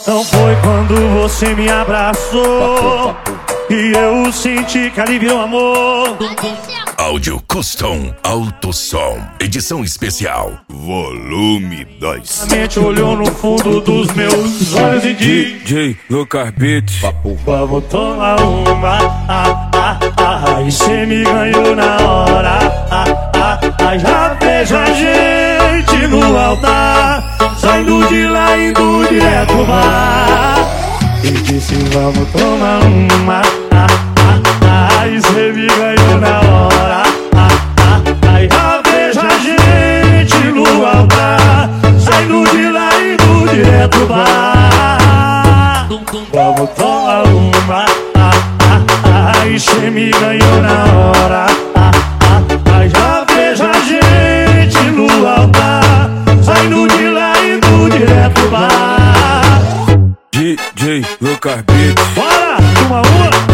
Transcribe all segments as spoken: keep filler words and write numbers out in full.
Não foi quando você me abraçou que eu senti que ali virou amor. Áudio Custom Alto Som, edição especial, volume dois. A mente olhou no fundo dos meus olhos e disse: D J Lucas Beats, vamos tomar uma, ah, ah, ah, e cê me ganhou na hora, ah, ah, ah, já vejo a gente no altar, saindo de lá indo direto pro bar. E disse vamos tomar uma, ah, ah, ah, e cê me ganhou na hora, ah, ah, ah, já vejo a gente no altar, saindo de lá indo direto pro bar. Vamos tomar uma, ah, ah, ah, e cê me ganhou na hora, ah, ah, ah, já vejo a gente no altar, saindo de lá indo direto pro bar. D J Lucas Beats. Bora, uma uma.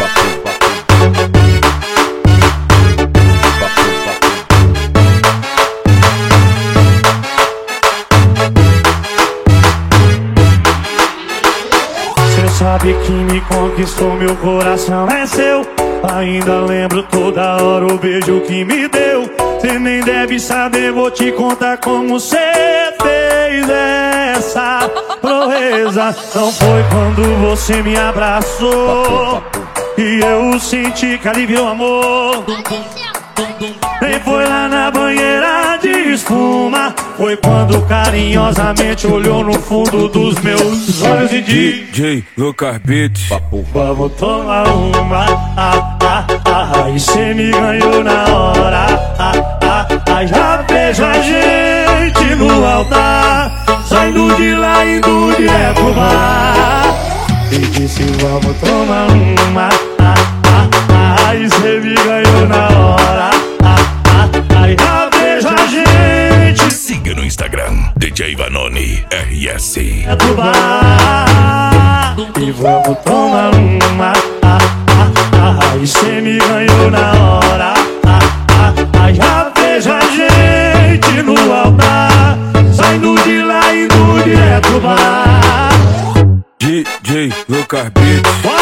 Cê sabe que me conquistou, meu coração é seu. Ainda lembro toda hora o beijo que me deu. Cê nem deve saber, vou te contar como cê fez essa proeza. Não foi quando você me abraçou que eu senti que ali virou amor. Nem foi lá na banheira de espuma, foi quando carinhosamente olhou no fundo dos meus olhos e disse: D J Lucas Beats, vamos tomar uma, ah, ah, ah, e cê me ganhou na hora, ah, ah, ah, já vejo a gente no altar, saindo de lá indo direto pro bar. E disse vamos tomar uma, ah, ah, ah, e cê me ganhou na hora, ah, ah, ah, já vejo a gente. Siga no Instagram, D J Vanoni R S. Do bar. E vamos tomar uma, ah, ah, ah, e cê me ganhou na hora, ah, ah, ah, já vejo a gente no altar, saindo de lá indo direto pro bar. D J Lucas Beats.